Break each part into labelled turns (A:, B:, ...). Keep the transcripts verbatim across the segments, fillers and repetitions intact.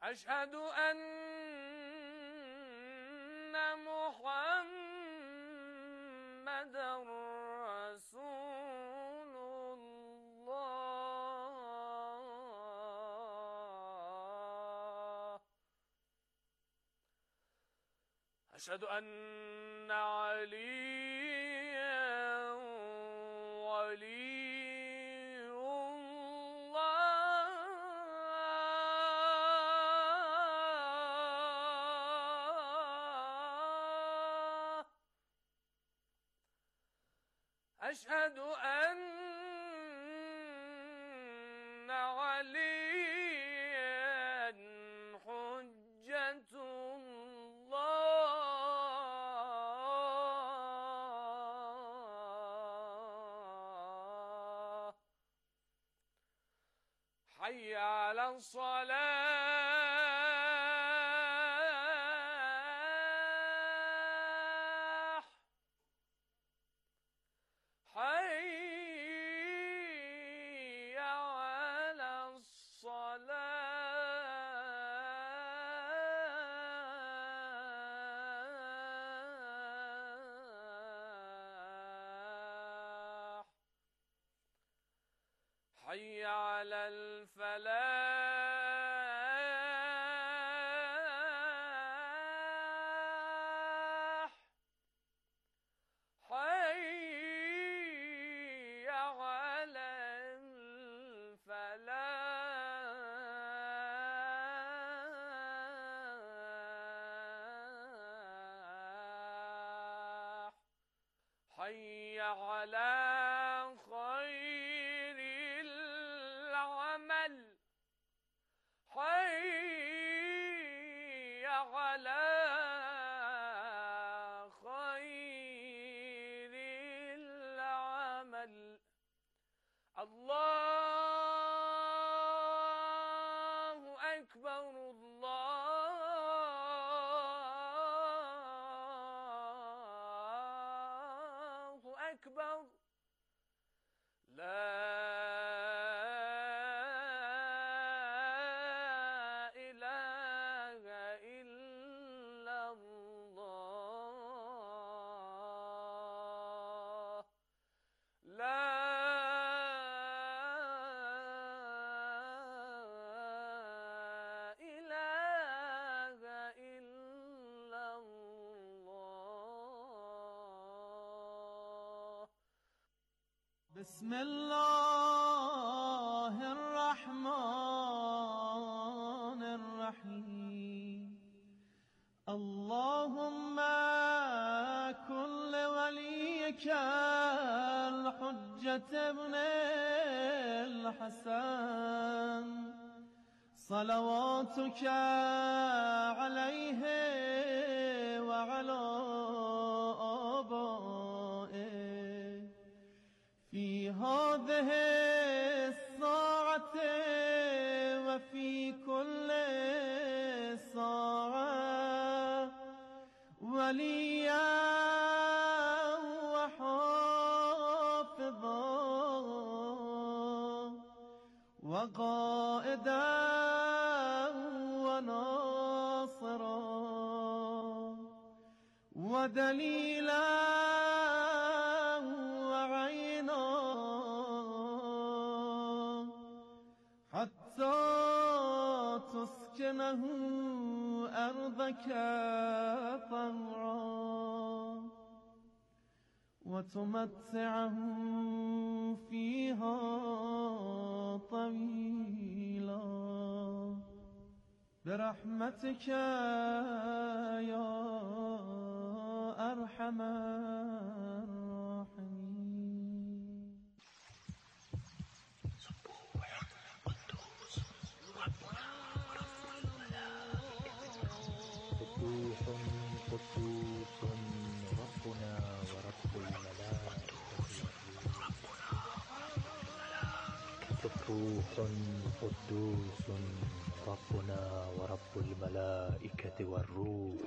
A: أشهد أن محمدًا رسول الله. أشهد أن عليًّا ولي الله. أشهد أن عليًّا حجة الله. حي على الصلاة. حي على الصلاة. حي على الفلاح. حي على الفلاح. حي على خير العمل. حي على خير العمل. الله أكبر الله أكبر. لا إله إلا الله. لا إله إلا الله.
B: بسم الله الرحمن الرحيم. اللهم كن لوليك الحجة ابن الحسن صلواتك عليه وعلى آبائه في هذه الساعة وفي كل ساعة وليا وحافظا وقائدا وناصرا ودليلا وعينا حتى تسكنه أرضك طوعا وتمتعه فيها طويلا برحمتك يا أرحم الراحمين.
C: قدوس قدوس ربنا ورب الملائكة سبوح قدوس ربنا ورب الملائكة والروح.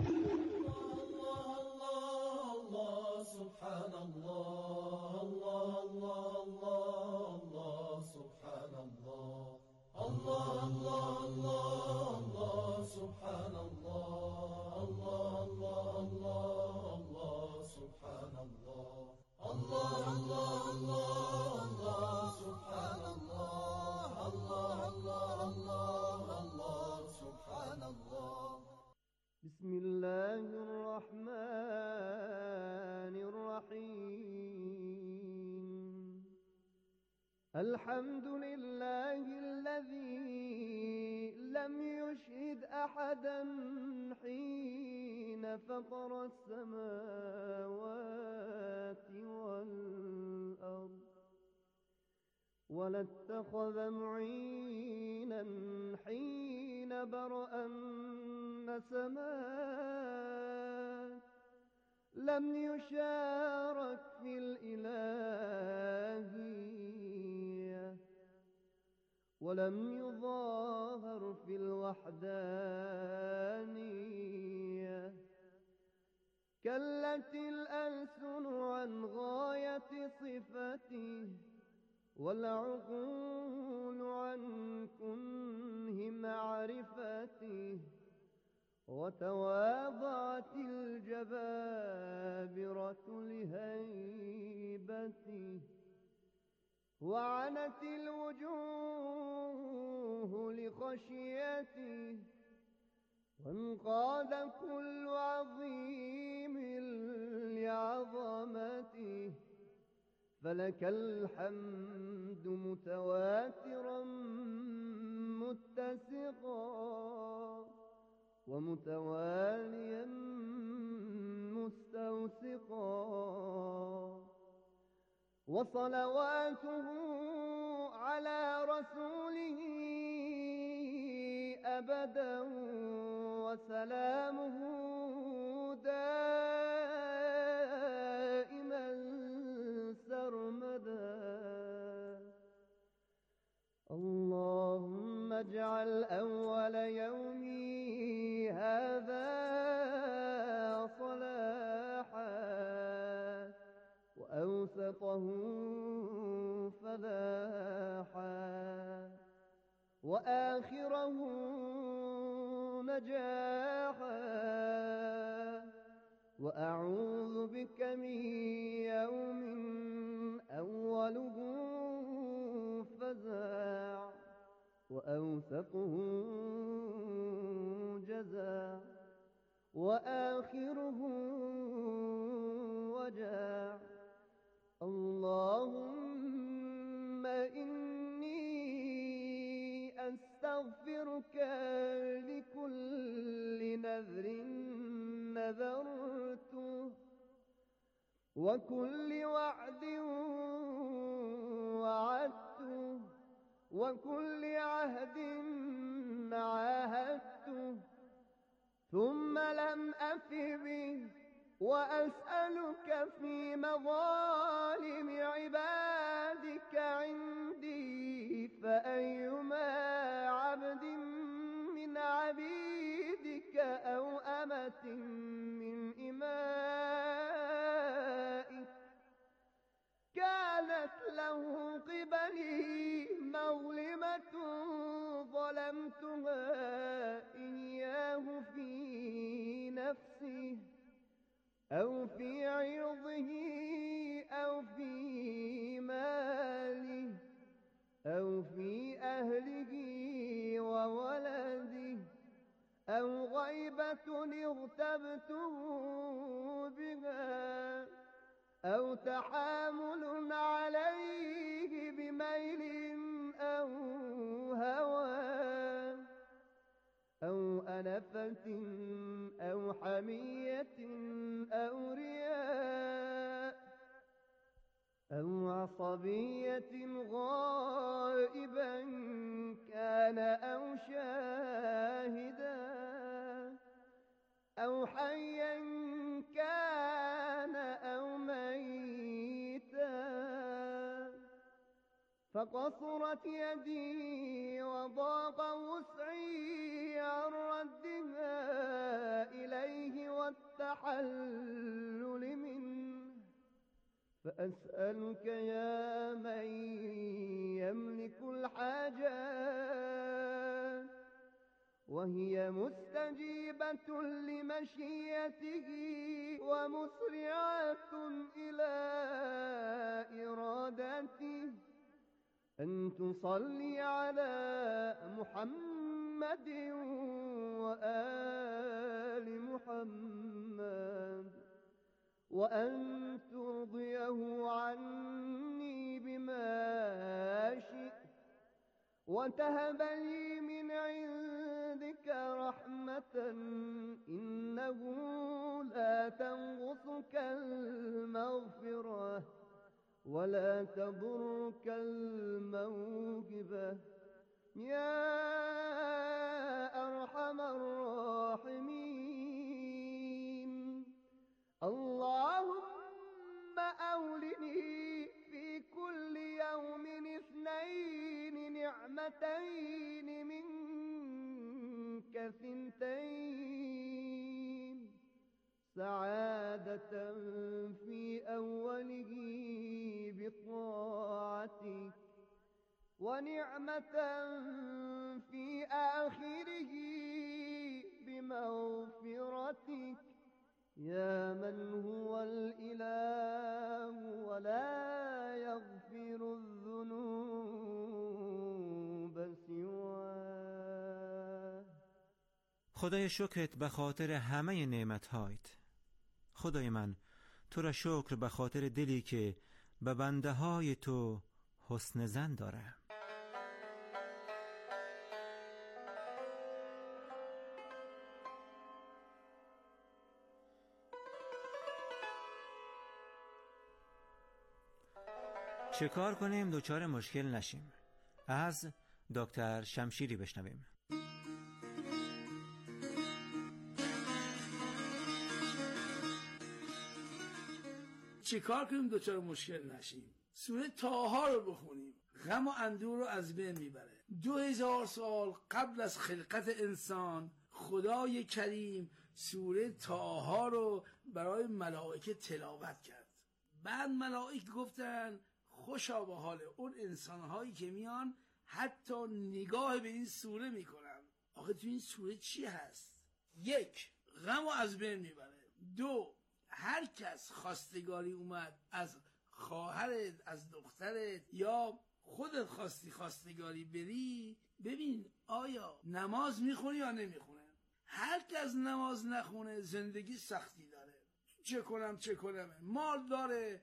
B: سبحان الله الله الله الله الله سبحان الله الله الله الله الله
D: الحمد لله الذي لم يشهد أحدا حين فطر السماوات والأرض، ولا اتخذ معينا حين برأ النسمات، لم يشارك في الإلهية، ولم يظاهر في الوحدانية، كلت الألسن عن غاية صفته، والعقول عن كنه معرفته، وتواضعت الجبابرة لهيبته، وعنت الوجوه لخشيته، وانقاد كل عظيم لعظمته. فلك الحمد متواترا متسقا، ومتواليا مستوسقا، وصلواته على رسوله أبدا، وسلامه دائما سرمدا. اللهم اجعل أول يومي هذا صلاحا، وأوسطه فلاحا، وآخره نجاحا، وأعوذ بك من يوم أوله فزاع، وأوسطه جزاع، وآخره وجاع. اللهم إني أستغفرك لكل نذر نذرته، وكل وعد وعدته، وكل عهد عاهدته، ثم لم أف به، وأسألك في مظالم عبادك عندي، فأيما عبد من عبيدك أو أمة من إمائك كانت له قبلي مظلمة ظلمتها إياه في نفسه أو في عرضه أو في ماله أو في أهله وولده، أو غيبة اغتبته بها، أو تحامل عليه بميل أو هوى، أو أنفة أو حمية أو رياء، أو عصبية غائبا كان أو شاهدا، أو حيا كان أو ميتا. فقصرت يدي وضاق وسعي عن ردها إليه والتحلل منه، فأسألك يا من يملك الحاجات وهي مستجيبة لمشيته ومسرعة إلى إرادته، أن تصلي على محمد وآل محمد، وأن ترضيه عني بما وتهب لي من عندك رحمة إنه لا تنقصك المغفرة ولا تضرك الموهبة يا أرحم الراحمين. اللهم أولني في كل يوم اثنين نعمتين منك ثنتين سعادة في أوله بطاعتك ونعمة في آخره بمغفرتك يا من هو الإله ولا يغفر الذنوب سواه.
E: خدای شکرت به خاطر همه نعمت‌هایت. خدای من تو را شکر به خاطر دلی که به بنده های تو حسن ظن داره. چه کار کنیم دوچار مشکل نشیم؟ از دکتر شمشیری بشنویم.
F: چه کار کنیم دوچار مشکل نشیم؟ سوره طه رو بخونیم. غم و اندوه رو از بین میبره. دو هزار سال قبل از خلقت انسان خدای کریم سوره طه رو برای ملائکه تلاوت کرد. بعد ملائکه گفتن خوشا به حال اون انسان‌هایی که میان حتی نگاه به این سوره میکنن. آخه تو این سوره چی هست؟ یک، غم رو از بین میبره. دو، هر کس خواستگاری اومد از خواهرت، از دخترت یا خودت خواستی خواستگاری بری، ببین آیا نماز میخونی یا نمیخونه. هر کس نماز نخونه زندگی سختی داره. چه کنم چه کنم، مال داره،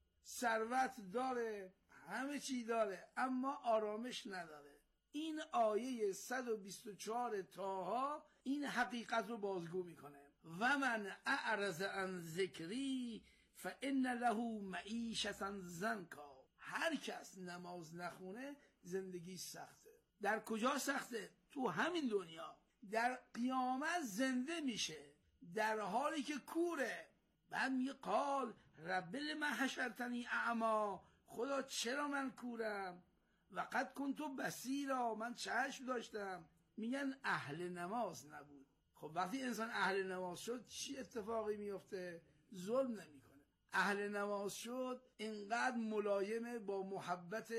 F: ثروت داره، همه چی داره، اما آرامش نداره. این آیه صد و بیست و چهار طه این حقیقت رو بازگو میکنه. و من اعرض عن ذکری فان له معیشة ضنکا. هر کس نماز نخونه زندگی سخته. در کجا سخته؟ تو همین دنیا. در قیامت زنده میشه در حالی که کوره. بعد میگه قال رب لم حشرتنی اعما، خدا چرا من کورم؟ و قد کنت بصیرا، من چشم داشتم. میگن اهل نماز نبود. خب وقتی انسان اهل نماز شد چی اتفاقی میفته؟ ظلم نمیکنه. اهل نماز شد اینقدر ملایمه، با محبت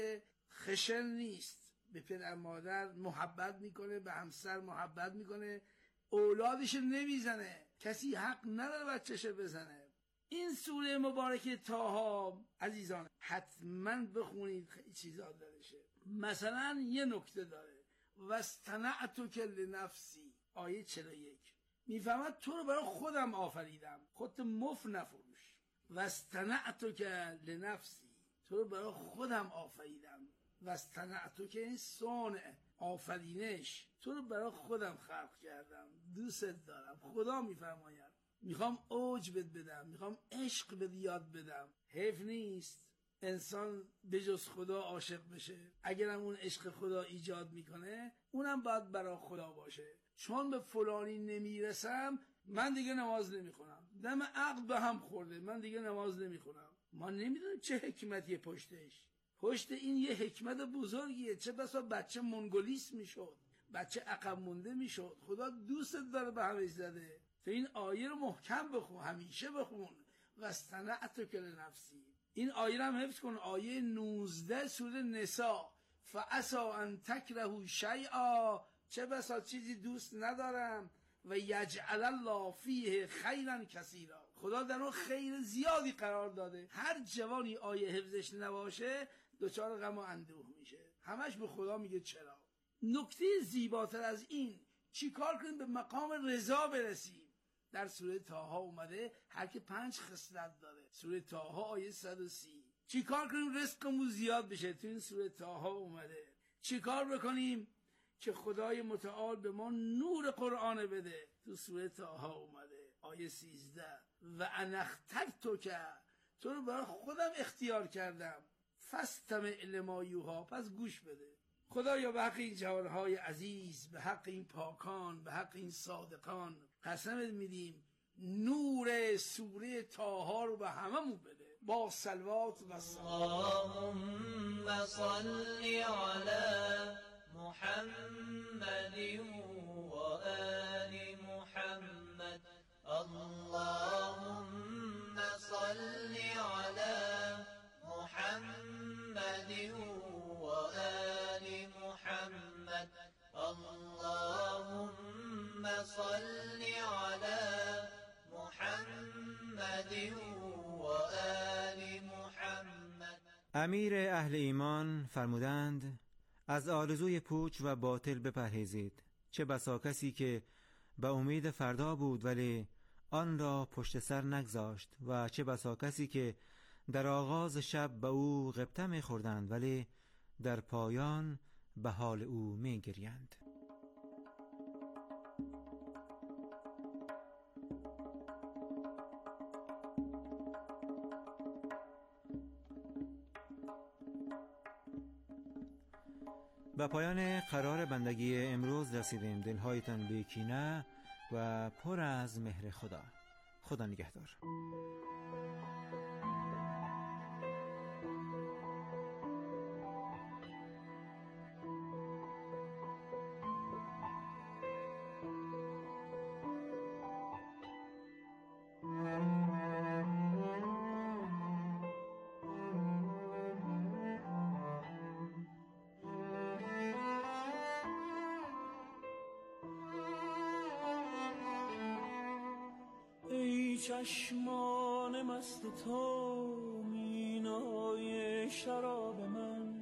F: خشن نیست، به پدر مادر محبت میکنه، به همسر محبت میکنه، اولادش نمیزنه. کسی حق نداره بچه‌ش بزنه. این سوره مبارکه طه عزیزان حتما بخونید، خیلی چیزا دارشه. مثلا یه نکته داره، واصطنعتک لنفسی، آیه چهل و یک میفهمد تو رو برای خودم آفریدم، خودت مف نفروش. واصطنعتک لنفسی، تو رو برای خودم آفریدم. واصطنعتک این صنع، آفرینش، تو رو برای خودم خلق کردم، دوستت دارم. خدا میفرماید میخوام اوج بد بدم، میخوام عشق بد یاد بدم. حیف نیست انسان به جز خدا عاشق بشه. اگرم اون عشق خدا ایجاد میکنه اونم باید برای خدا باشه. چون به فلانی نمیرسم من دیگه نماز نمیخونم. دم عقل به هم خورده، من دیگه نماز نمیخونم. ما نمیدونیم چه حکمتیه پشتش. پشت این یه حکمت بزرگیه. چه بسا بچه منگولیست میشد، بچه عقب مونده میشد. خدا دوستت داره به همه زده. تو این آیه رو محکم بخون، همیشه بخون. واصطنعتک لنفسی. این آیه رو هم حفظ کن. آیه نوزده سوره نساء. فعسى ان تکرهوا شیئا، چه بسا چیزی دوست ندارم، و یجعل الله فیه خیرا کثیرا، خدا در اون خیر زیادی قرار داده. هر جوانی آیه حفظش نباشه دچار غم و اندوه میشه، همش به خدا میگه چرا. نکته زیباتر از این چی کار کنیم به مقام رضا برسیم؟ در سوره طه اومده هر که پنج خصلت داره. سوره طه آیه صد و سی. چی کار کنیم رزقمون زیاد بشه؟ تو این سوره طه اومده. چی کار بکنیم که خدای متعال به ما نور قرآن بده؟ تو سوره طه اومده آیه سیزده و انخترت تو که تو رو برای خودم اختیار کردم فاستمع لما یوحی، پس گوش بده. خدایا به حق این جوانهای عزیز، به حق این پاکان، به حق این صادقان قسمت میدیم نور سوره طه رو به هممون بده با صلوات و سلام.
B: اللهم صل علی محمد و آل محمد. اللهم صل علی محمد و آل محمد. اللهم صل علی محمد و آل محمد.
E: امیر اهل ایمان فرمودند از آرزوی پوچ و باطل بپرهیزید. چه بسا کسی که به امید فردا بود ولی آن را پشت سر نگذاشت و چه بسا کسی که در آغاز شب به او غبطه می خوردند ولی در پایان به حال او می گریند. به پایان قرار بندگی امروز رسیدیم. دلهایتان بی کینه و پر از مهر خدا. خدا نگهدار.
B: چشمان مست تو مینای شراب من،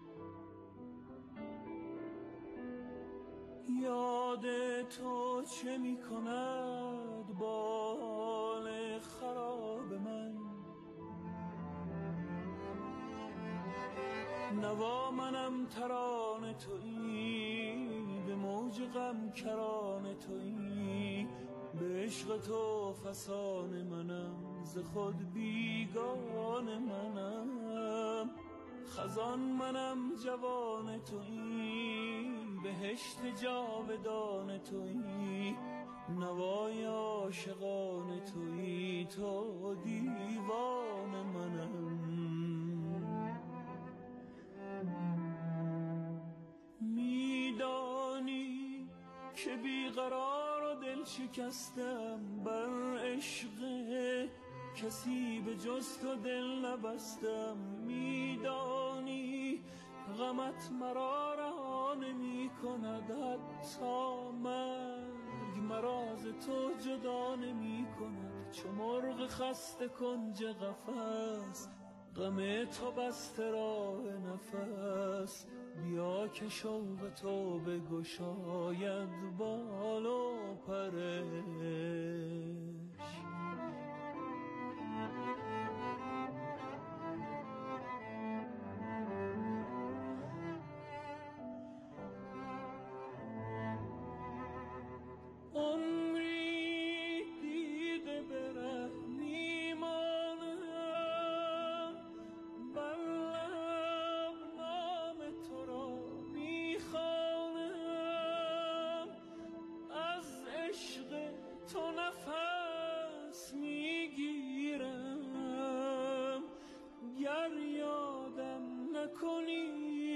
B: یاد تو چه می کند با حال خراب من. نوا منم ترانه تویی، به موج غم کرانه تویی، به عشق تو فسان منم، ز خود بیگان منم. خزان منم جوان تویی، بهشت جاودان تویی، نوای عاشقان تویی، تو دیوان منم. میدانی که بیقرار و دل شکستم، بر عشق کسی به جز تو دل نبستم. میدانی غمت مرا رها نمی کند، حتی مرگ مرا ز تو جدا نمی کند. چو مرغ خسته کنج قفس، غم تو بسته راه نفس. بیا که شوق تو بگشاید بال و پرش. عمری دیده به ره میمانم، بر لب نام تو را میخوانم. از عشق تو نفس میگیرم، گر یادم نکنی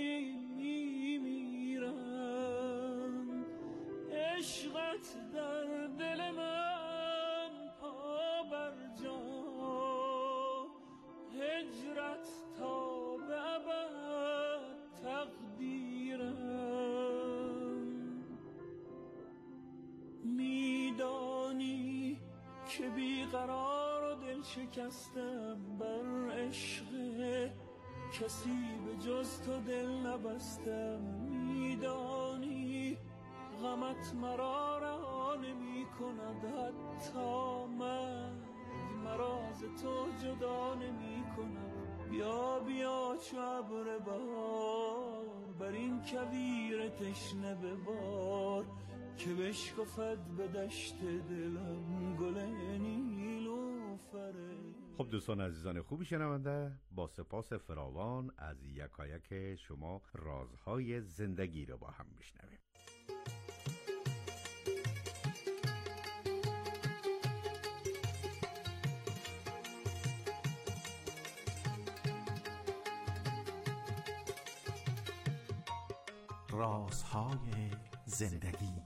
B: میمیرم. عشقت در دل من پا بر جا، هجرت تا به ابد تقدیرم. میدانی که بیقرار و دل شکستم، بر عشق کسی به جز تو دل نبستم. میدانی غمت مرا رها نمی کند، حتی مرگ مرا ز تو جدا نمی کند. بیا بیا چو ابر بهار، بر این کویر تشنه ببار که بشکفد به دشت دلم گل نیلوفره.
G: خب دوستان عزیزان خوبی شنونده، با سپاس فراوان از یکایک شما رازهای زندگی رو با هم میشنویم.
H: رازهای زندگی،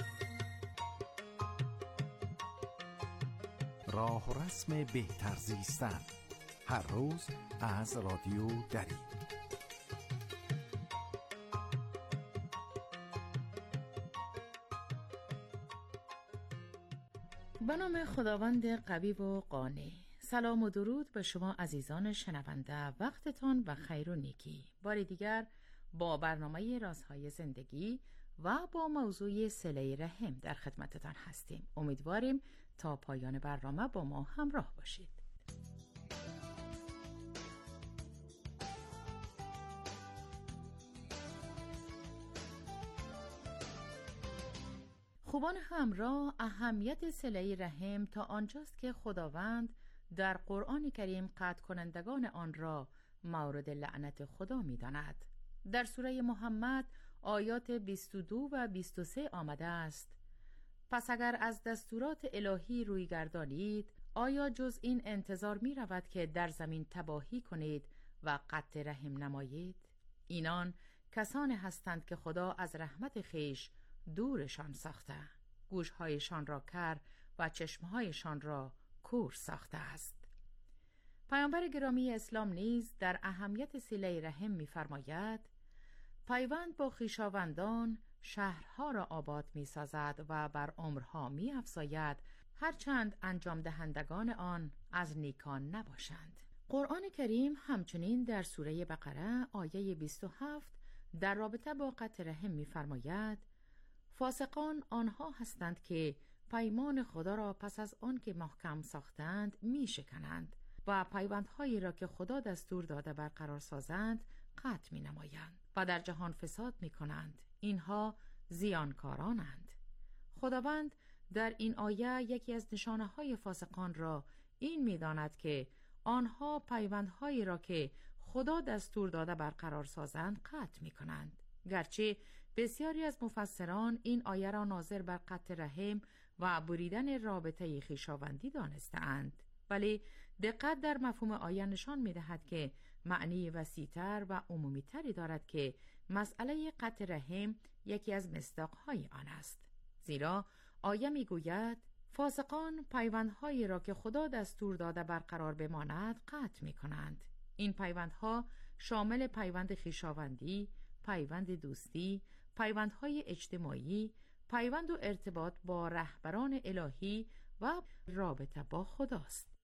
H: راه و رسم بهتر زیستن، هر روز از رادیو دری.
I: به نام خداوند قوی و قانع. سلام و درود به شما عزیزان شنونده، وقتتان و خیر و نیکی. بار دیگر با برنامه رازهای زندگی و با موضوع صله رحم در خدمتتان هستیم. امیدواریم تا پایان برنامه با ما همراه باشید. خوبان همراه، اهمیت صله رحم تا آنجاست که خداوند در قرآن کریم قطع کنندگان آن را مورد لعنت خدا می داند. در سوره محمد آیات بیست و دو و بیست و سه آمده است: پس اگر از دستورات الهی روی گردانید، آیا جز این انتظار می رود که در زمین تباهی کنید و قطع رحم نمایید؟ اینان کسانی هستند که خدا از رحمت خویش دورشان ساخته، گوشهایشان را کر و چشمهایشان را کور ساخته است. پیامبر گرامی اسلام نیز در اهمیت صله رحم می‌فرماید: پیوند با خویشاوندان شهرها را آباد می‌سازد و بر عمرها می‌افزاید، هرچند انجام دهندگان آن از نیکان نباشند. قرآن کریم همچنین در سوره بقره آیه بیست و هفت در رابطه با قطع رحم می‌فرماید: فاسقان آنها هستند که پیمان خدا را پس از آن که محکم ساختند می‌شکنند و پیوندهایی را که خدا دستور داده برقرار سازند قطع می نمایند و در جهان فساد می کنند. اینها زیانکارانند. خداوند در این آیه یکی از نشانه های فاسقان را این می داند که آنها پیوندهایی را که خدا دستور داده برقرار سازند قطع می کنند. گرچه بسیاری از مفسران این آیه را ناظر بر قطع رحم و بریدن رابطه خویشاوندی دانسته‌اند، ولی دقت در مفهوم آیه نشان می‌دهد که معنی وسیع‌تر و عمومی‌تری دارد که مسئله قطع رحم یکی از مصداق‌های آن است. زیرا آیه می‌گوید فاسقان پیوندهایی را که خدا دستور داده برقرار بماند قطع می‌کنند. این پیوندها شامل پیوند خویشاوندی، پیوند دوستی، پیوندهای اجتماعی، پیوند و ارتباط با رهبران الهی و رابطه با خداست.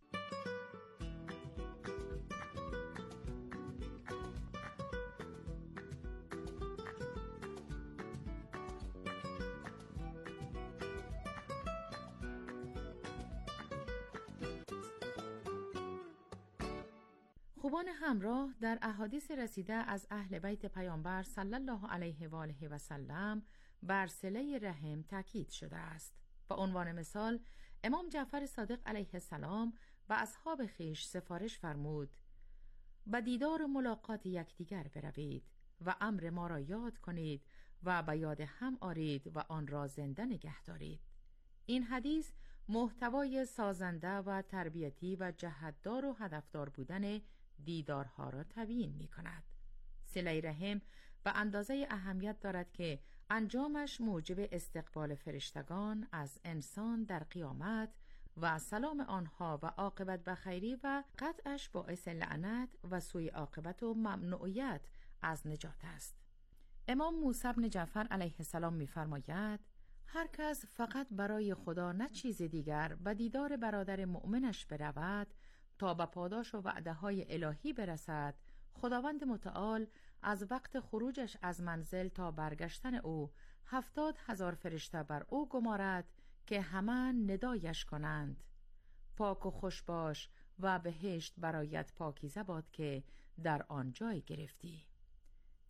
I: خوبان همراه، در احادیث رسیده از اهل بیت پیامبر صلی الله علیه و آله و سلم بر صله رحم تاکید شده است. به عنوان مثال امام جعفر صادق علیه السلام و اصحاب خویش سفارش فرمود: به دیدار و ملاقات یکدیگر بروید و امر ما را یاد کنید و به یاد هم آرید و آن را زنده نگه دارید. این حدیث محتوای سازنده و تربیتی و جهتدار و هدفدار بودن دیدارها را تبیین می کند. صله رحم به اندازه اهمیت دارد که انجامش موجب استقبال فرشتگان از انسان در قیامت و سلام آنها و عاقبت بخیری و قطعش باعث لعنت و سوء عاقبت و ممنوعیت از نجات است. امام موسی بن جعفر علیه السلام می فرماید: هر کس فقط برای خدا نه چیز دیگر به دیدار برادر مؤمنش برود تا به پاداش و وعده های الهی برسد، خداوند متعال از وقت خروجش از منزل تا برگشتن او هفتاد هزار فرشته بر او گمارد که همه ندایش کنند: پاک و خوش باش و بهشت برایت پاکیزه باد که در آن جای گرفتی.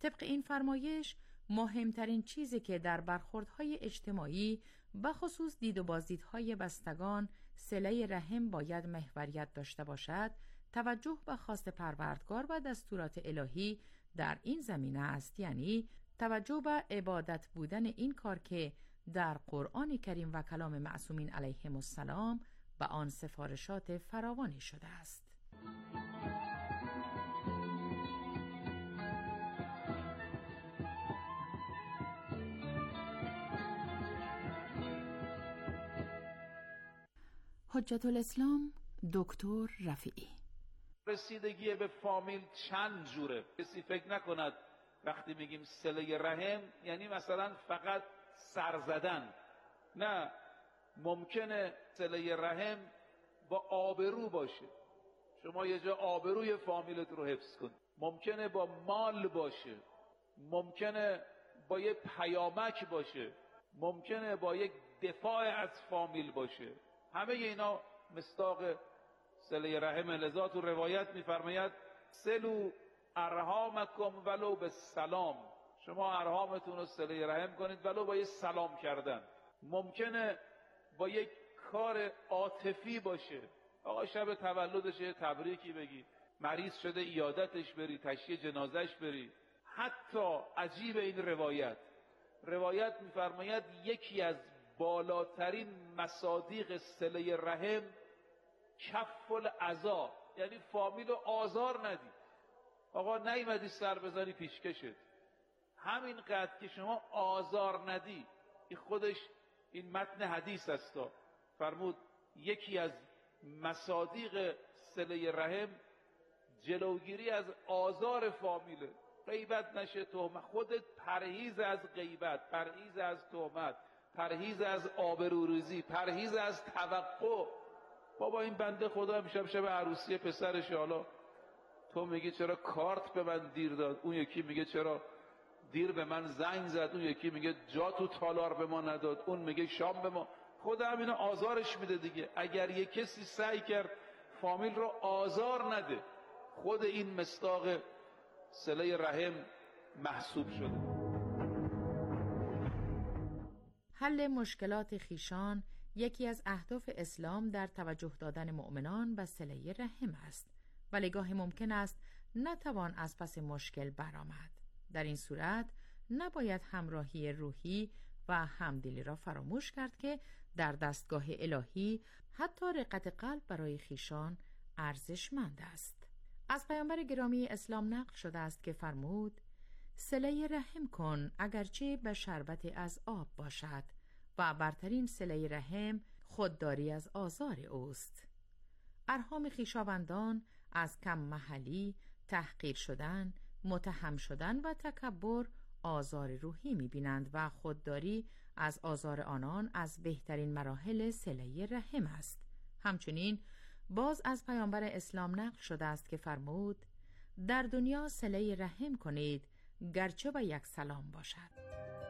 I: طبق این فرمایش مهمترین چیزی که در برخوردهای اجتماعی بخصوص دید و بازدیدهای بستگان صله رحم باید محوریت داشته باشد، توجه به خواست پروردگار و دستورات الهی در این زمینه است، یعنی توجه به عبادت بودن این کار که در قرآن کریم و کلام معصومین علیهم السلام به آن سفارشات فراوانی شده است. حجت الاسلام دکتر رفیعی.
J: رسیدگی به فامیل چند جوره. کسی فکر نکند وقتی میگیم صله رحم یعنی مثلا فقط سر زدن. نه، ممکنه صله رحم با آبرو باشه. شما یه جا آبروی فامیلت رو حفظ کنید. ممکنه با مال باشه، ممکنه با یه پیامک باشه، ممکنه با یک دفاع از فامیل باشه. همه اینا مصداق صله رحم. لذا تو روایت میفرماید سلو ارحامکم ولو به سلام. شما ارحامتون رو صله رحم کنید ولو با یه سلام کردن. ممکنه با یک کار عاطفی باشه. آقا شب تولدش تبریکی بگی، مریض شده عیادتش بری، تشییع جنازش بری. حتی عجیب این روایت روایت میفرماید یکی از بالاترین مصادیق صله رحم کف الاذی، یعنی فامیل رو آزار ندی. آقا نیومدی سر بزنی پیشکشت، همین قدر که شما آزار ندی. این خودش این متن حدیث است. فرمود یکی از مصادیق صله رحم جلوگیری از آزار فامیله. غیبت نشه، تهمت. خودت پرهیز از غیبت، پرهیز از تهمت، پرهیز از آبروریزی، پرهیز از توقع. بابا این بنده خدا امشب شب عروسی پسرش، حالا تو میگی چرا کارت به من دیر داد، اون یکی میگه چرا دیر به من زنگ زد، اون یکی میگه جا تو تالار به ما نداد، اون میگه شام به ما. خدا همینو آزارش میده دیگه. اگر یک کسی سعی کرد فامیل رو آزار نده، خود این مصداق صله رحم محسوب شده.
I: حل مشکلات خیشان یکی از اهداف اسلام در توجه دادن مؤمنان به صله رحم است، ولی گاهی ممکن است نتوان از پس مشکل برآمد. در این صورت نباید همراهی روحی و همدلی را فراموش کرد که در دستگاه الهی حتی رقت قلب برای خیشان ارزشمند است. از پیامبر گرامی اسلام نقل شده است که فرمود صله رحم کن اگرچه به شربت از آب باشد و برترین صله رحم خودداری از آزار اوست. ارحام خویشاوندان از کم محلی، تحقیر شدن، متهم شدن و تکبر آزار روحی می‌بینند و خودداری از آزار آنان از بهترین مراحل صله رحم است. همچنین باز از پیامبر اسلام نقل شده است که فرمود در دنیا صله رحم کنید گرچه به یک سلام باشد.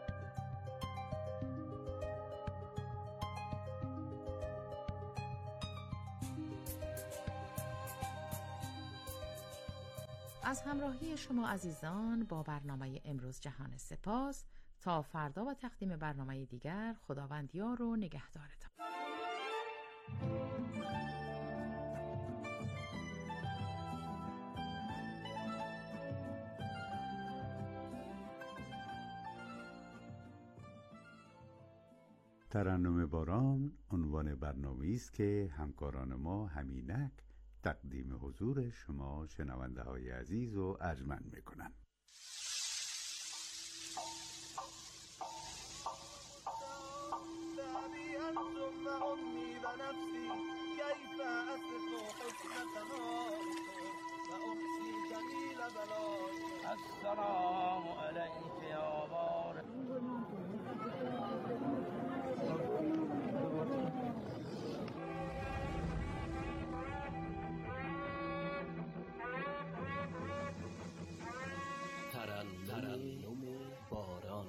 I: از همراهی شما عزیزان با برنامه امروز جهان سپاس. تا فردا و تقدیم برنامه دیگر، خداوند یار و نگهدارتان.
G: ترنم باران عنوان برنامه‌ای است که همکاران ما همینک تقدیم حضور شما شنونده های عزیز و ارجمند میکنند.
A: السلام علیک یا بار
K: ترنم باران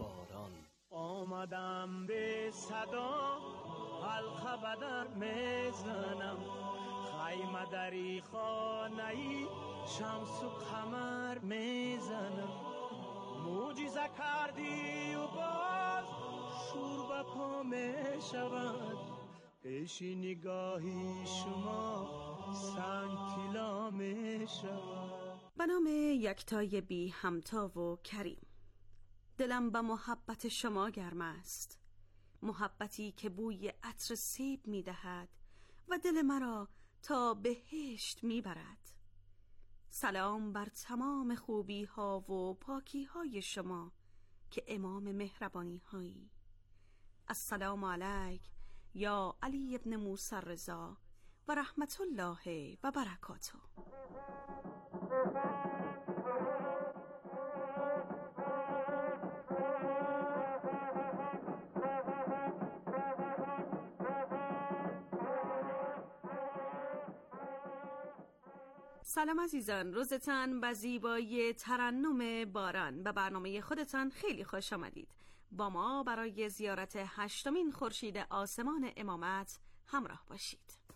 B: آمدم به صدا حلقه بدر میزنم، خیمه دری خانه شمس و قمر میزنم، معجزه کردی و باز شور به پا می شود، پیش نگاهی شما سنگ طلا می شود.
L: به نام یکتای بی همتا و کریم. دلم به محبت شما گرم است، محبتی که بوی عطر سیب می دهد و دل مرا تا بهشت می برد. سلام بر تمام خوبی ها و پاکی های شما که امام مهربانی هایی. السلام علیک یا علی ابن موسی رضا و رحمت الله و برکاته. سلام عزیزان، روزتان به زیبایی ترنم باران. به برنامه خودتان خیلی خوش آمدید. با ما برای زیارت هشتمین خورشید آسمان امامت همراه باشید.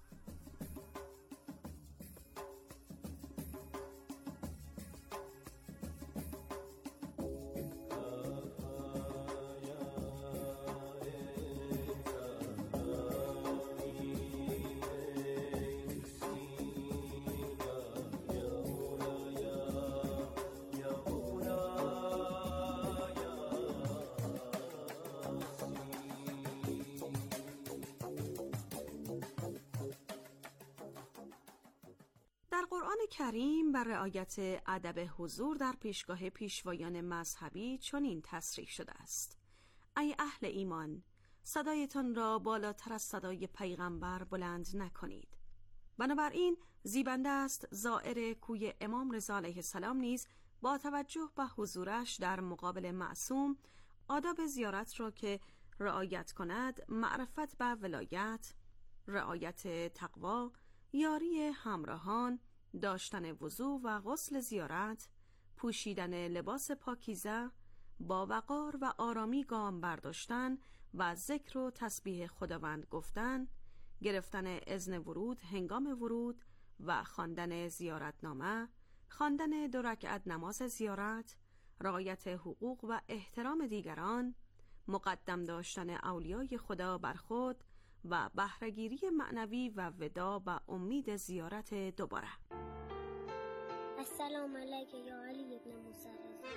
L: در قرآن کریم بر رعایت ادب حضور در پیشگاه پیشوایان مذهبی چنین تصریح شده است: ای اهل ایمان، صدایتان را بالاتر از صدای پیغمبر بلند نکنید. بنابراین زیبنده است زائر کوی امام رضا علیه السلام نیز با توجه به حضورش در مقابل معصوم آداب زیارت را که رعایت کند، معرفت به ولایت، رعایت تقوا، یاری همراهان، داشتن وضو و غسل زیارت، پوشیدن لباس پاکیزه، با وقار و آرامی گام برداشتن و ذکر و تسبیح خداوند گفتن، گرفتن اذن ورود هنگام ورود و خواندن زیارتنامه، خواندن دو رکعت نماز زیارت، رعایت حقوق و احترام دیگران، مقدم داشتن اولیای خدا بر خود و بهره‌گیری معنوی و ودا به امید زیارت دوباره.
M: السلام علیک یا علی ابن موسی رضا.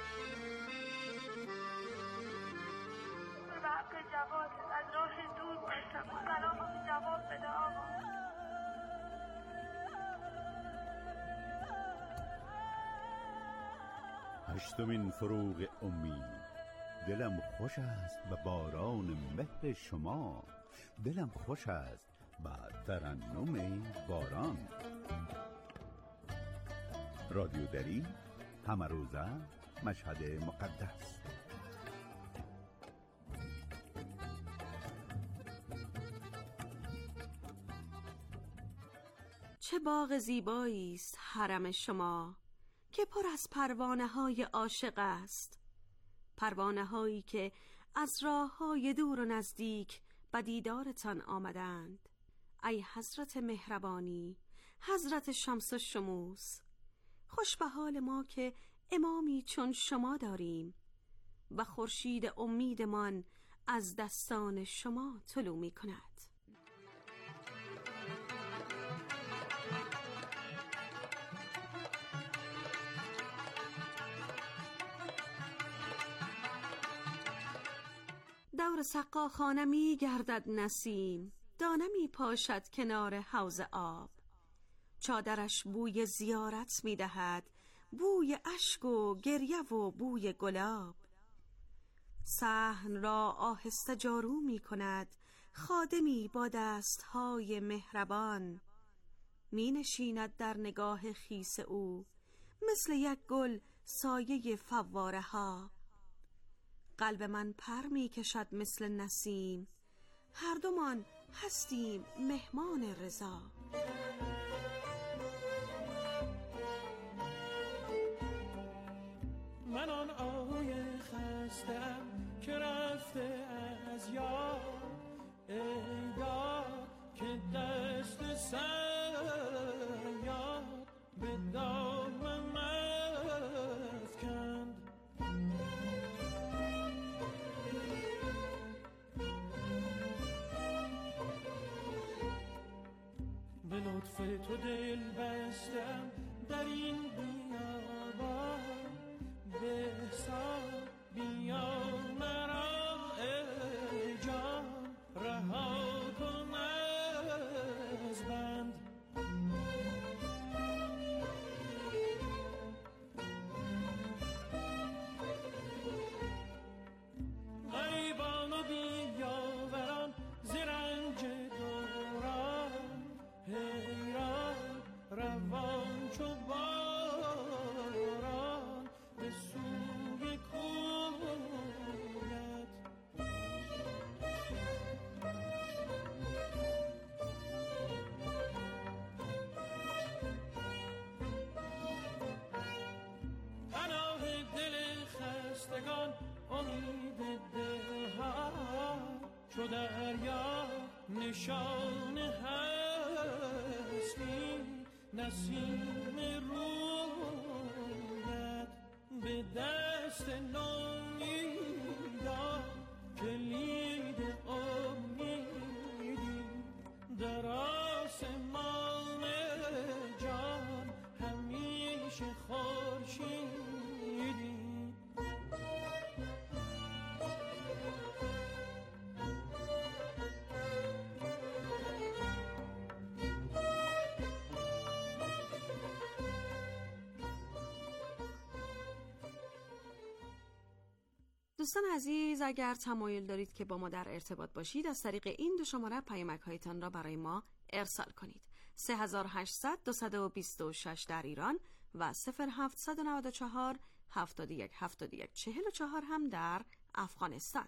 N: به حق جواد از راه دور باشم، سلام جواد بده آقا.
G: هشتمین فروغ امید. دلم خوش است به باران مهر شما، دلم خوش است به ترنم باران. رادیو دری، همه روزه، مشهد مقدس.
L: چه باغ زیبایی است حرم شما که پر از پروانه های عاشق است، پروانه هایی که از راه های دور و نزدیک به دیدارتان آمدند. ای حضرت مهربانی، حضرت شمس الشموس، خوش به حال ما که امامی چون شما داریم و خورشید امیدمان از دستان شما طلوع می کند. دور سقاخانه می گردد نسیم، دانه می پاشد کنار حوض آب. چادرش بوی زیارت می دهد، بوی اشک و گریه و بوی گلاب. صحن را آهسته جارو می کند خادمی با دستهای مهربان. می نشیند در نگاه خیس او مثل یک گل سایه فواره ها. قلب من پر می کشد مثل نسیم، هر دومان هستیم مهمان رضا.
B: من آن آقای خستم که رفته از یاد، ای یاد که دست سر یاد به دامم افکند. لطف تو دل بستم در این بیابان، بهزاد بیا مرا ای جان، رها کن از بند. غریبان و بیاوران ز رنج دوران، حیران روان چو باران به سوی کویت. پناه دل خستگان امید دلها، چو دریا نشان هستی، نسیم رویت به دست نومیدان، کلید امیدی در آسمان جان، همیشه خورشیدی.
L: دوستان عزیز، اگر تمایل دارید که با ما در ارتباط باشید، از طریق این دو شماره پیامک هایتان را برای ما ارسال کنید. سه هزار و هشتصد دویست و بیست و شش در ایران و صفر هفتصد و نود و چهار هفتاد و یک هفتاد و یک چهل و چهار هم در افغانستان.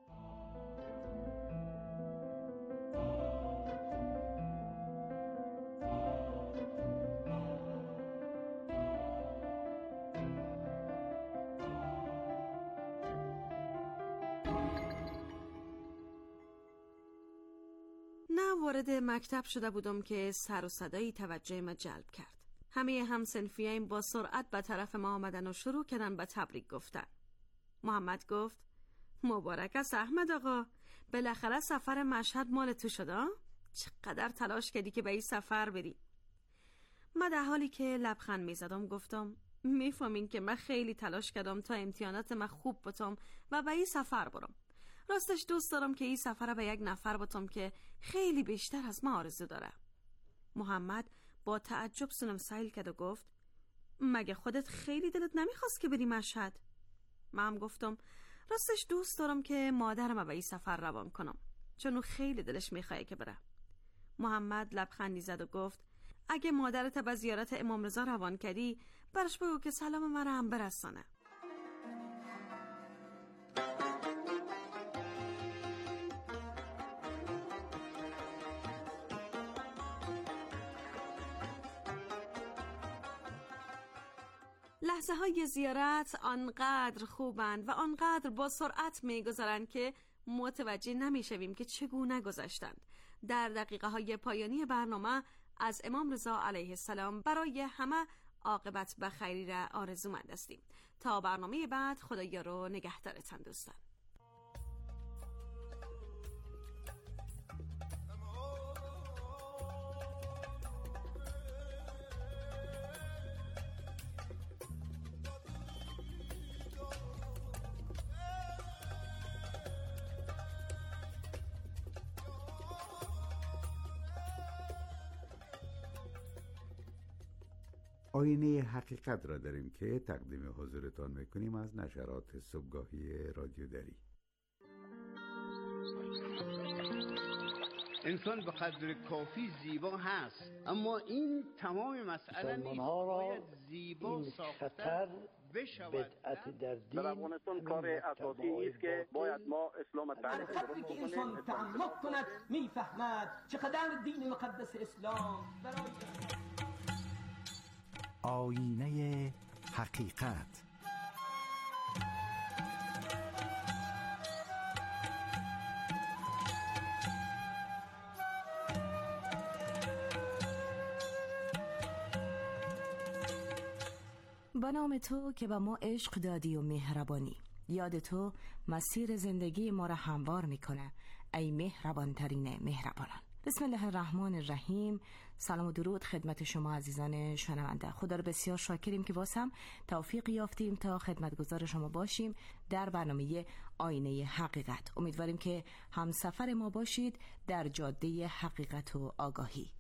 L: نه وارد مکتب شده بودم که سر و صدایی توجه ما جلب کرد. همه همسنفیایم با سرعت به طرف ما آمدن و شروع کردن به تبریک گفتن. محمد گفت مبارک است احمد آقا، بالاخره سفر مشهد مال تو شده؟ چقدر تلاش کردی که به این سفر بری؟ من در حالی که لبخند می زدم گفتم میفهمین که من خیلی تلاش کردم تا امتحانات من خوب بتم و به این سفر برم. راستش دوست دارم که این سفر به یک نفر بتم که خیلی بیشتر از ما آرزو داره. محمد با تعجب سنم سایل کرد و گفت مگه خودت خیلی دلت نمیخواست که بری مشهد؟ من هم گفتم راستش دوست دارم که مادرم به این سفر روان کنم، چون او خیلی دلش میخواد که بره. محمد لبخندی زد و گفت اگه مادرت به زیارت امام رضا روان کردی، برش بگو که سلام مرا هم برسانه. لحظه های زیارت آنقدر خوبند و آنقدر با سرعت میگذرند که متوجه نمیشویم که چگونه گذشتند. در دقیقه های پایانی برنامه از امام رضا علیه السلام برای همه عاقبت به خیری را آرزومند هستیم. تا برنامه بعد، خدایا رو نگهدارتان دوستان.
G: آینه حقیقت را داریم که تقدیم حضورتان میکنیم از نشرات صبحگاهی رادیو دری.
O: انسان به قدر کافی زیبا هست، اما این تمام مسئله نیست. باید زیبا ساختن بشود.
P: بدعت در دین در افغانستان کار اساسی نیست که باید ما اسلام تعریف
Q: وقتی که انسان تعمق کند میفهمد چقدر دین مقدس اسلام برای
H: آینه حقیقت.
R: به نام تو که به ما عشق دادی و مهربانی، یاد تو مسیر زندگی ما را هموار میکنه ای مهربان ترین مهربانان. بسم الله الرحمن الرحیم. سلام و درود خدمت شما عزیزان شنونده. خدا رو بسیار شاکریم که باز هم توفیق یافتیم تا خدمتگزار شما باشیم در برنامه آینه حقیقت. امیدواریم که همسفر ما باشید در جاده حقیقت و آگاهی.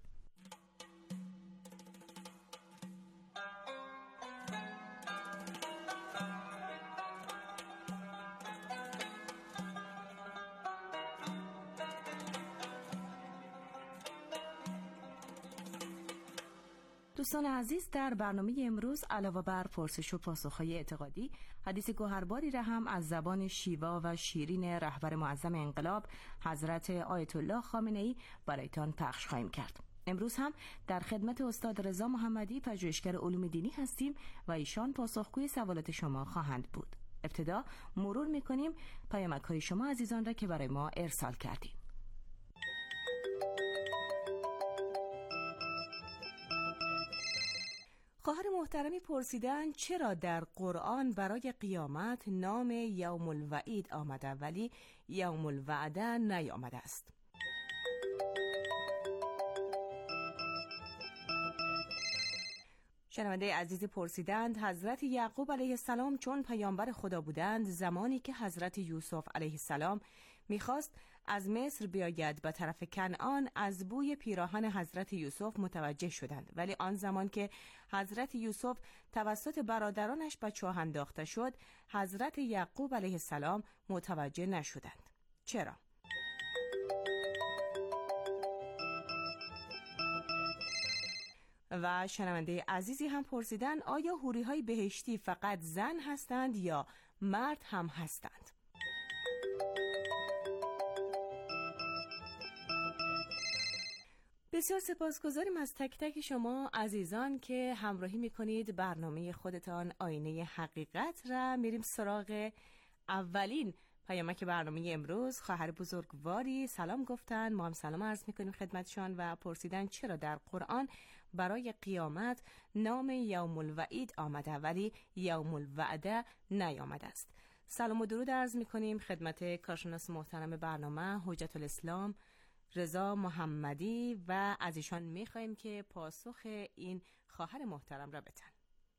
R: دوستان عزیز، در برنامه امروز علاوه بر پرسش و پاسخ‌های اعتقادی، حدیث گوهرباری را هم از زبان شیوا و شیرین رهبر معظم انقلاب حضرت آیت الله خامنه‌ای برایتان پخش خواهیم کرد. امروز هم در خدمت استاد رضا محمدی پژوهشگر علوم دینی هستیم و ایشان پاسخگوی سوالات شما خواهند بود. ابتدا مرور می‌کنیم پیامک‌های شما عزیزان را که برای ما ارسال کردید. خواهر محترمی پرسیدن چرا در قرآن برای قیامت نام یوم الوعید آمده ولی یوم الوعده نیامده است؟ شنونده عزیزی پرسیدند حضرت یعقوب علیه السلام چون پیامبر خدا بودند، زمانی که حضرت یوسف علیه السلام میخواست از مصر بیاید به طرف کنعان، از بوی پیراهن حضرت یوسف متوجه شدند، ولی آن زمان که حضرت یوسف توسط برادرانش به چاه انداخته شد، حضرت یعقوب علیه السلام متوجه نشدند. چرا؟ و شنونده عزیزی هم پرسیدن آیا حوری‌های بهشتی فقط زن هستند یا مرد هم هستند؟ بسیار سپاسگزاریم از تک تک شما عزیزان که همراهی میکنید برنامه خودتان آینه حقیقت را. میریم سراغ اولین پیامک برنامه امروز. خواهر بزرگواری سلام گفتن، ما هم سلام عرض میکنیم خدمتشان و پرسیدن چرا در قرآن برای قیامت نام یوم الوعید آمده ولی یوم الوعده نیامده است. سلام و درود عرض میکنیم خدمت کارشناس محترم برنامه حجت الاسلام رضا محمدی و از ایشان میخواییم که پاسخ این خواهر محترم را بدن.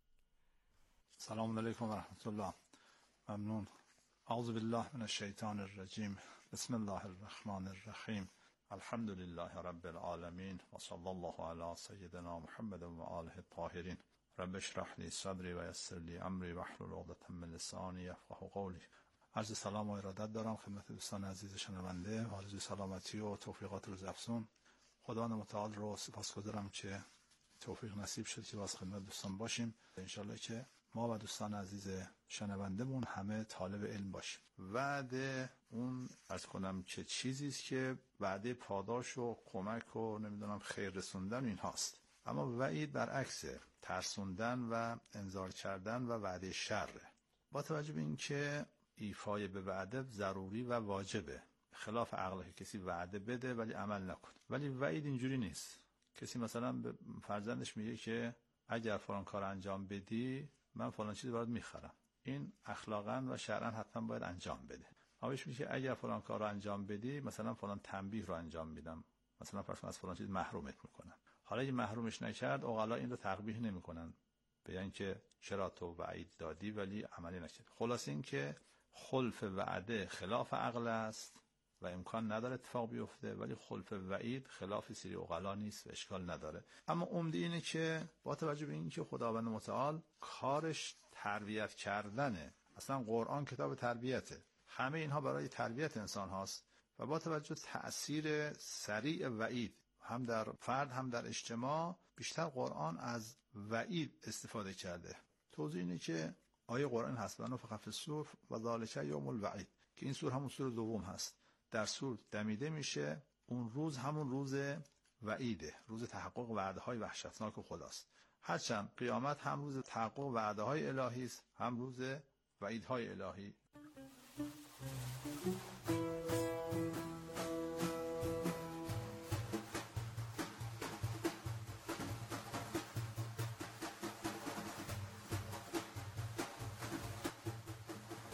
S: سلام علیکم و رحمت الله. ممنون. اعوذ بالله من الشیطان الرجیم. بسم الله الرحمن الرحیم. الحمد لله رب العالمین و صلی الله علی سیدنا محمد و آله الطاهرین. رب اشرح لی صدری و یسر لی امری واحلل عقدة من لسانی یفقهوا قولی. عرض سلام و ارادت دارم خدمت دوستان عزیز شنونده و آرزوی سلامتی و توفیقات روز افزون. خداوند متعال رو سپاسگزارم که توفیق نصیب شد که باز خدمت دوستان باشیم. انشالله که ما و دوستان عزیز شنوندمون همه طالب علم باشیم. وعده اون عرض کنم چه چیزی است که وعده پاداش و کمک و نمیدونم خیر رسوندن این هاست، اما وعید برعکس ترسوندن و انذار کردن و وعده شره. با توجه به این که ایفای به وعده ضروری و واجبه، خلاف عقل که کسی وعده بده ولی عمل نکنه. ولی وعید اینجوری نیست. کسی مثلا به فرزندش میگه که اگر فلان کار انجام بدی من فلان چیز برات میخرم، این اخلاقا و شرعا حتما باید انجام بده. آبش میگه اگر فلان کار رو انجام بدی مثلا فلان تنبیه رو انجام میدم، مثلا فرض از فلان چیز محرومت میکنم. حالا اگه محرومش نکرد عقلا این رو تقبیح نمیکنن، بیان که چرا تو وعید دادی ولی عملی نکرد. خلاص این که خلف وعده خلاف عقل است و امکان نداره اتفاق بیفته، ولی خلف وعید خلاف سری عقلا نیست و اشکال نداره. اما عمده اینه که با توجه به این که خداوند متعال کارش تربیت کردنه، اصلا قرآن کتاب تربیته، همه اینها برای تربیت انسان هاست و با توجه تأثیر سریع وعید هم در فرد هم در اجتماع، بیشتر قرآن از وعید استفاده کرده. توضیح اینه که آیه قرآن هست و نفخ فی الصور و ذالک یوم الوعید، که این سور همون سور دوم هست. در سور دمیده میشه اون روز همون روز وعیده، روز تحقق وعده های وحشتناک خداست. هرچند قیامت هم روز تحقق وعده های الهی است، هم روز وعید های الهی.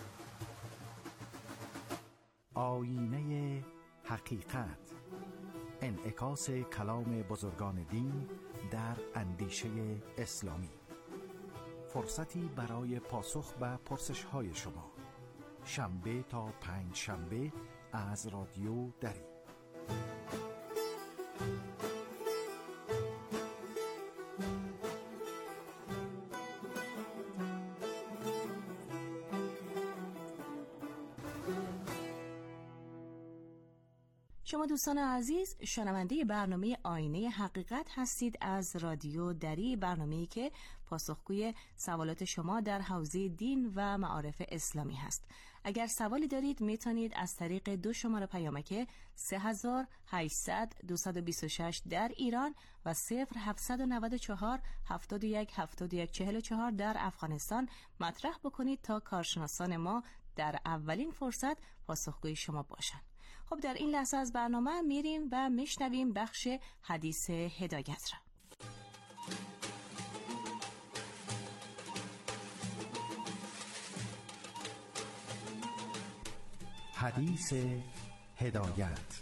H: آینه حقیقت. انعکاس کلام بزرگان دین در اندیشه اسلامی. فرصتی برای پاسخ به پرسش‌های شما. شنبه تا پنج شنبه از رادیو دری.
R: شما دوستان عزیز شنونده برنامه آینه حقیقت هستید از رادیو دری، برنامه‌ای که پاسخگوی سوالات شما در حوزه دین و معارف اسلامی هست. اگر سوالی دارید میتونید از طریق دو شماره پیامک سه هزار و هشتصد دویست و بیست و شش در ایران و صفر هفتصد و نود و چهار هفتاد و یک هفتاد و یک چهل و چهار در افغانستان مطرح بکنید تا کارشناسان ما در اولین فرصت پاسخگوی شما باشند. خب در این لحظه از برنامه میریم و میشنویم بخش حدیث هدایت را.
H: حدیث هدایت.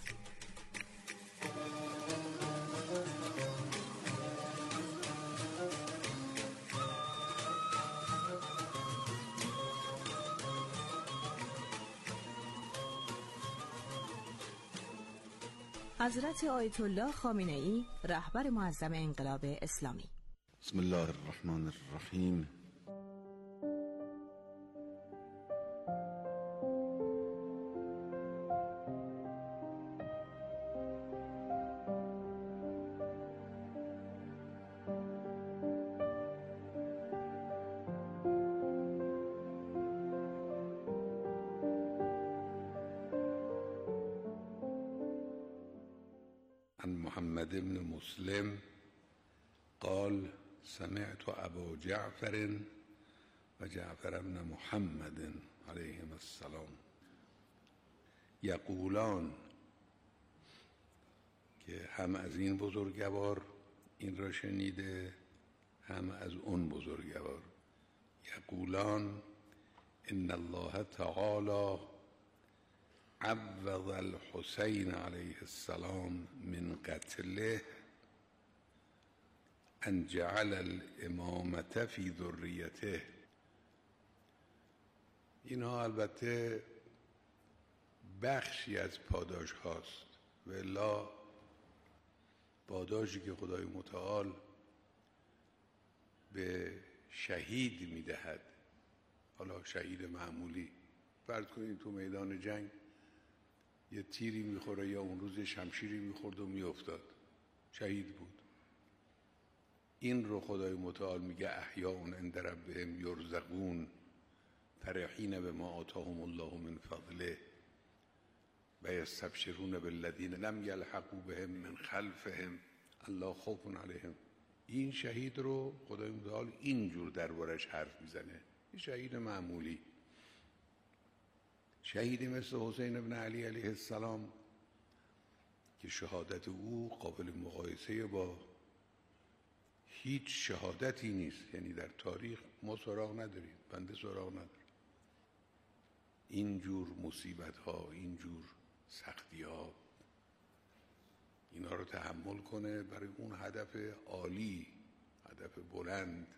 R: حضرت آیت الله خامنه‌ای، رهبر معظم انقلاب اسلامی.
T: بسم الله الرحمن الرحیم. محمد بن مسلم قال سمعت ابا جعفر و جعفر بن محمد علیهم السلام یقولان، که هم از این بزرگوار این را شنیده هم از اون بزرگوار. یقولان ان الله تعالی عوض الحسین علیه السلام من قتله ان جعل الامامة فی ذریته. اینها البته بخشی از پاداش هاست و الا پاداشی که خدای متعال به شهید میدهد، حالا شهید معمولی، فرض کنید تو میدان جنگ یه تیری میخوره یا اون روز شمشیری میخورد و میافتاد، شهید بود. این رو خدای متعال میگه احیاء عند ربهم یرزقون فرحین بما آتاهم الله من فضله و یستبشرون بالذین لم یلحقوا بهم من خلفهم الله خوف علیهم. این شهید رو خدای متعال اینجور دربارش حرف میزنه، این شهید معمولی. شهیدی مثل حسین ابن علی علیه السلام که شهادت او قابل مقایسه با هیچ شهادتی نیست، یعنی در تاریخ ما سراغ نداریم، بنده سراغ ندارم. اینجور مصیبت ها، اینجور سختی ها، اینا رو تحمل کنه برای اون هدف عالی، هدف بلند.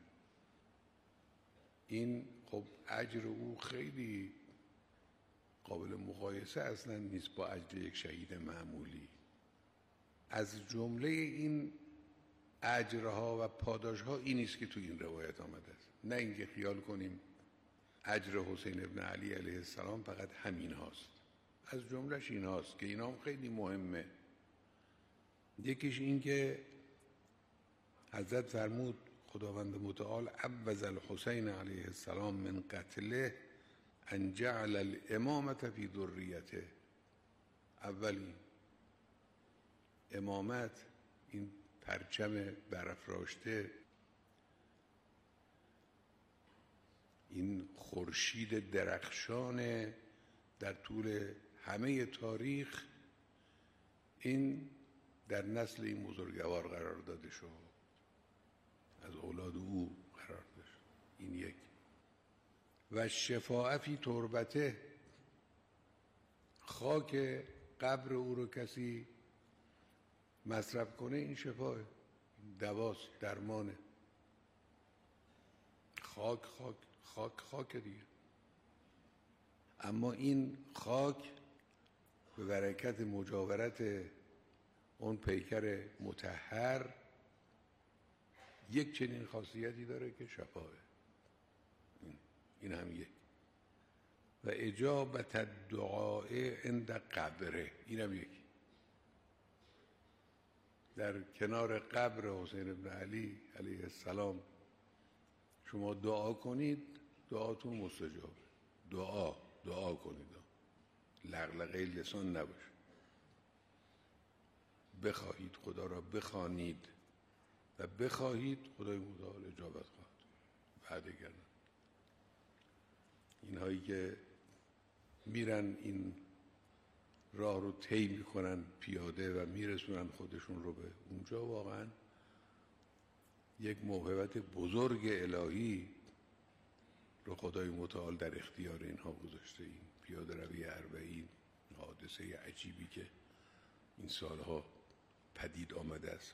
T: این خب اجر او خیلی قابل مقایسه اصلا نیست با اجر یک شهید معمولی. از جمله این اجرها و پاداشها این نیست که تو این روایت آمده است. نه اینکه خیال کنیم اجر حسین ابن علی علیه السلام فقط همین هاست، از جملهش این هاست که اینا هم خیلی مهمه. یکیش این که حضرت فرمود خداوند متعال عوض الحسین علیه السلام من قتله ان جعل الامامة فی ذریته. اولی امامت، این پرچم برافراشته، این خورشید درخشان در طول همه تاریخ، این در نسل این بزرگوار قرار داده شد، از اولاد او قرار داشت. این یک. و شفاعه فی تربته، خاک قبر او رو کسی مصرف کنه این شفاه، دواست، درمانه. خاک خاک خاک خاک دیگه. اما این خاک به برکت مجاورت اون پیکر مطهر یک چنین خاصیتی داره که شفاه. این, این هم یک. و اجابت الدعاء عند قبره، این هم یک. در کنار قبر حسین بن علی علیه السلام شما دعا کنید، دعاتون مستجاب. دعا دعا کنید، لغلقه لسان نباشه. بخواهید خدا را بخوانید و بخواهید خدای متعال اجابت خواهد. بعد گرن اینهایی که میرن این راه رو طی میکنن پیاده و میرسونن خودشون رو به اونجا، واقعا یک موهبت بزرگ الهی رو خدای متعال در اختیار اینها گذاشته. این پیاده روی اربعین، حادثه عجیبی که این سالها پدید آمده است.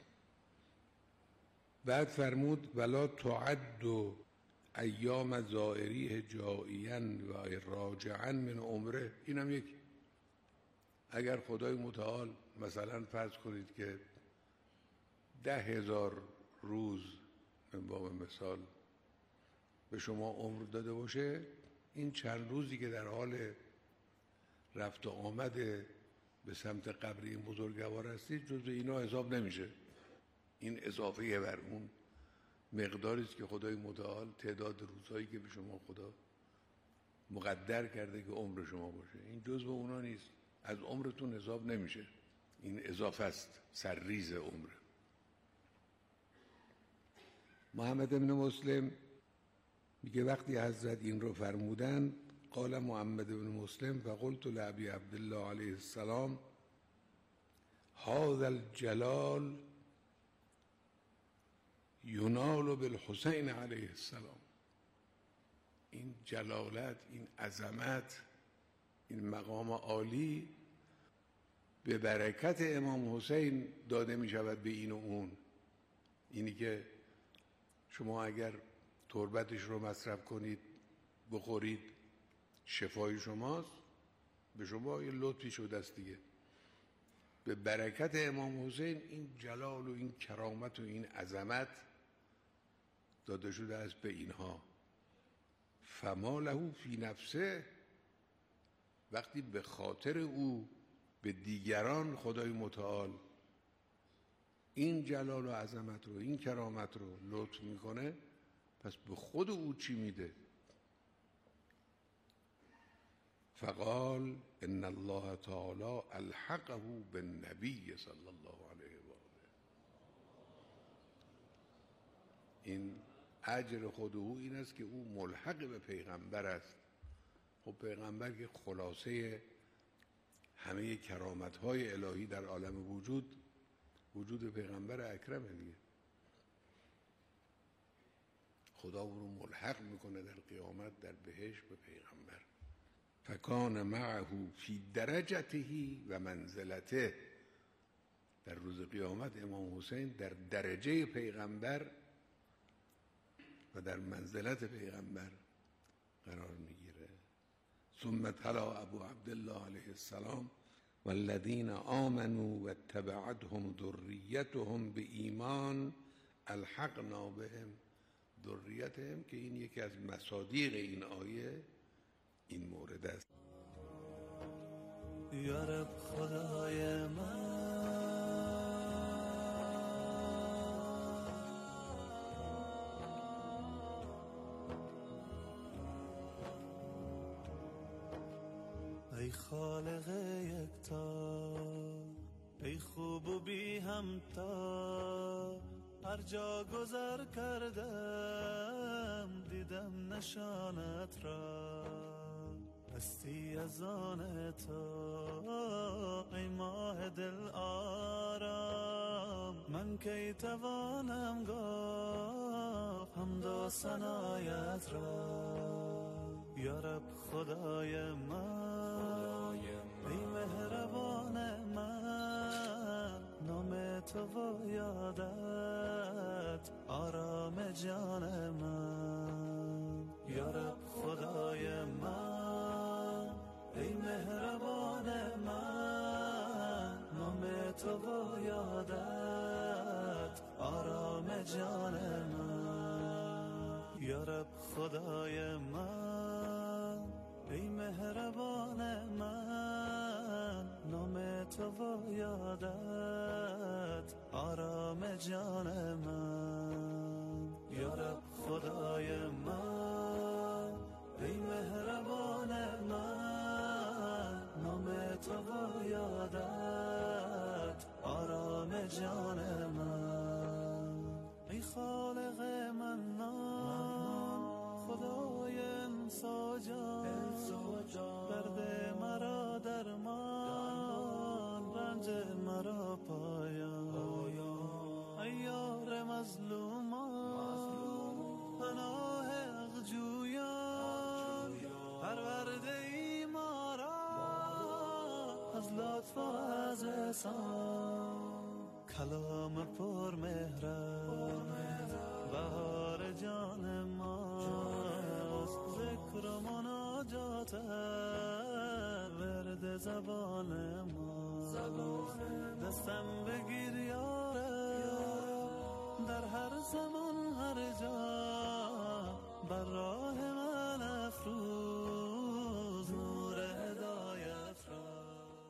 T: بعد فرمود ولا تعد ایام زائریه جائیا و راجعا من عمره. اینم یک. اگر خدای متعال مثلا فرض کنید که ده هزار روز من باب مثال به شما عمر داده باشه، این چند روزی که در حال رفت و آمد به سمت قبر این بزرگوار هستید جزو اینا حساب نمیشه. این اضافه بر اون مقداری است که خدای متعال تعداد روزهایی که به شما خدا مقدر کرده که عمر شما باشه، این جزو اونا نیست، از عمرتون حساب نمیشه. این اضافه است، سرریز عمر. محمد بن مسلم میگه وقتی حضرت این رو فرمودن قال محمد بن مسلم فقلت لابی عبدالله علیه السلام هذا الجلال ینال بالحسین علیه السلام. این جلالت، این عظمت، این مقام عالی به برکت امام حسین داده می شود به این و اون. اینی که شما اگر تربتش رو مصرف کنید بخورید شفای شماست، به شما یه لطفی شده است دیگه. به برکت امام حسین این جلال و این کرامت و این عظمت داده شده است به اینها. فما له فی نفسه، وقتی به خاطر او به دیگران خدای متعال این جلال و عظمت رو، این کرامت رو لطف میکنه، پس به خود او چی میده؟ فقال ان الله تعالی الحقه بالنبی صلی الله علیه و آله. این اجر خود او این است که او ملحق به پیغمبر است. خب پیغمبر که خلاصه همه کرامت‌های الهی در عالم وجود، وجود پیغمبر اکرمه دیگه. خدا او رو ملحق میکنه در قیامت در بهشت به پیغمبر. فکان معه فی درجته و منزلته. در روز قیامت امام حسین در درجه پیغمبر و در منزلت پیغمبر قرار میگیره. ثم تلا ابو عبدالله علیه السلام والذین آمنوا واتبعتهم ذریتهم بایمان الحقنا بهم ذریتهم، که این یکی از مصادیق این آیه این مورد است.
B: یا رب خدای من، ای خالق یکتا، ای خوب و بی همتا، هر جا گذر کردم دیدم نشانت را، هستی از آن تو ای ماه دل آرام. من کی توانم گفت حمد و ثنایت را، یا رب خدای من، ای مهربان من، نام تو و یادت آرام جان من. یا رب خدای من ای مهربان من، نام تو و یادت آرام جان من. یا رب خدای من ای مهربان من، نام تو و یادت آرام جان من. یا رب خدای من ای مهربان من، نام تو و یادت آرام جان من. ای خالق منان خدای انسا جان، درد مرا درمان، رنج مرا پایان. ای یار مظلومان پناه حق جویان، پرورده ای ما را از لطف و از احسان. کلام پر مهرت بهار جان ماست، ذکر و مناجات ورد زبان ماست. دستم بگیر یارم در هر زمان هر جا، بر راه من افروز نور هدایت را.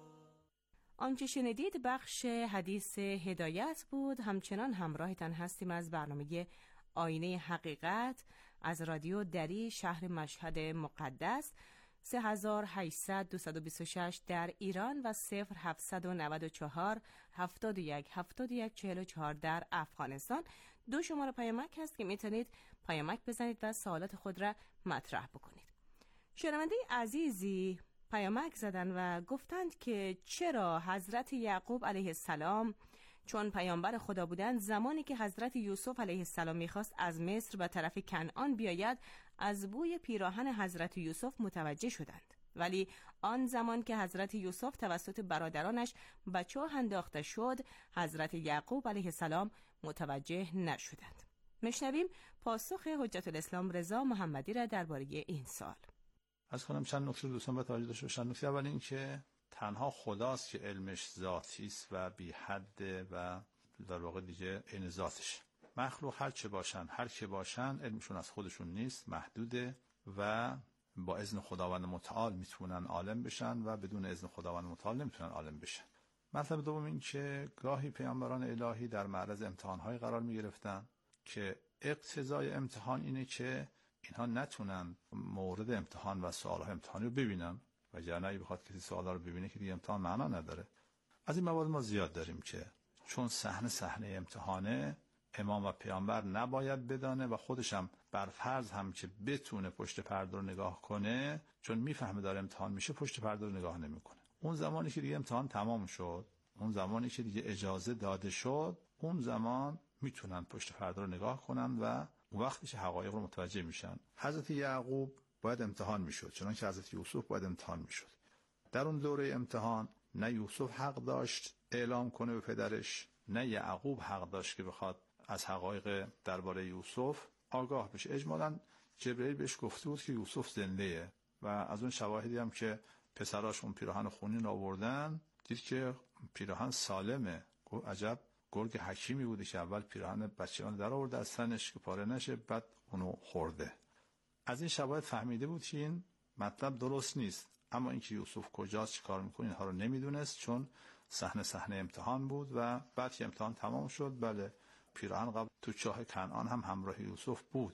R: آنچه شنیدید بخش حدیث هدایت بود. همچنان همراهتان هستیم از برنامه آینه حقیقت از رادیو دری شهر مشهد مقدس. سه هزار و هشتصد دویست و بیست و شش در ایران و صفر هفتصد و نود و چهار هفتاد و یک هفتاد و یک چهل و چهار در افغانستان. دو شماره پیامک هست که میتونید پیامک بزنید و سوالات خود را مطرح بکنید. شنونده عزیزی پیامک زدن و گفتند که چرا حضرت یعقوب علیه السلام چون پیامبر خدا بودند، زمانی که حضرت یوسف علیه السلام میخواست از مصر به طرف کنعان بیاید، از بوی پیراهن حضرت یوسف متوجه شدند، ولی آن زمان که حضرت یوسف توسط برادرانش به چاه انداخته شد، حضرت یعقوب علیه السلام متوجه نشدند. میشنویم پاسخ حجت الاسلام رضا محمدی را درباره این سوال.
S: از کنم چند نکته دوستان به توجه داشته باشند. نکته اول این که تنها خداست که علمش ذاتی است و بی حد و در واقع دیگه عین ذاتش. مخلوق هر چه باشن هر که باشن علمشون از خودشون نیست، محدوده و با اذن خداوند متعال میتونن عالم بشن و بدون اذن خداوند متعال نمیتونن عالم بشن. مطلب دوم این که گاهی پیامبران الهی در معرض امتحان‌های قرار میگرفتن که اقتضای امتحان اینه که اینها نتونن مورد امتحان و سوال‌های امتحانی رو ببینن، وگرنه اگه بخواد کسی سوالا رو ببینه که دیگه امتحان معنا نداره. از این موارد ما زیاد داریم که چون صحنه صحنه امتحانه، امام و پیامبر نباید بدانه و خودشم بر فرض هم که بتونه پشت پرده رو نگاه کنه، چون میفهمه داره امتحان میشه پشت پرده رو نگاه نمیکنه. اون زمانی که دیگه امتحان تمام شد، اون زمانی که دیگه اجازه داده شد، اون زمان میتونن پشت پرده رو نگاه کنن و اون وقتی که حقایق رو متوجه میشن. حضرت یعقوب باید امتحان میشد، چنانکه حضرت یوسف باید امتحان میشد. در اون دوره امتحان نه یوسف حق داشت اعلام کنه به پدرش، نه یعقوب حق داشت که بخواد از حقایق درباره یوسف آگاه بشه. اجمالاً جبرئیل بهش گفته بود که یوسف زنده‌ایه و از اون شواهدی هم که پسراش اون پیراهن خونین آوردن، دید که پیراهن سالمه. گفت عجب گرگ حکیمی بوده که اول پیراهن بچه‌ان در آورده از تنش که پاره نشه، بعد اونو خورده. از این شواهد فهمیده بود که این مطلب درست نیست، اما اینکه یوسف کجاست چی کار میکنه اینها رو نمیدونست، چون صحنه صحنه امتحان بود و بعد که امتحان تمام شد، بله پیراهن قبل تو چاه کنعان هم همراه یوسف بود،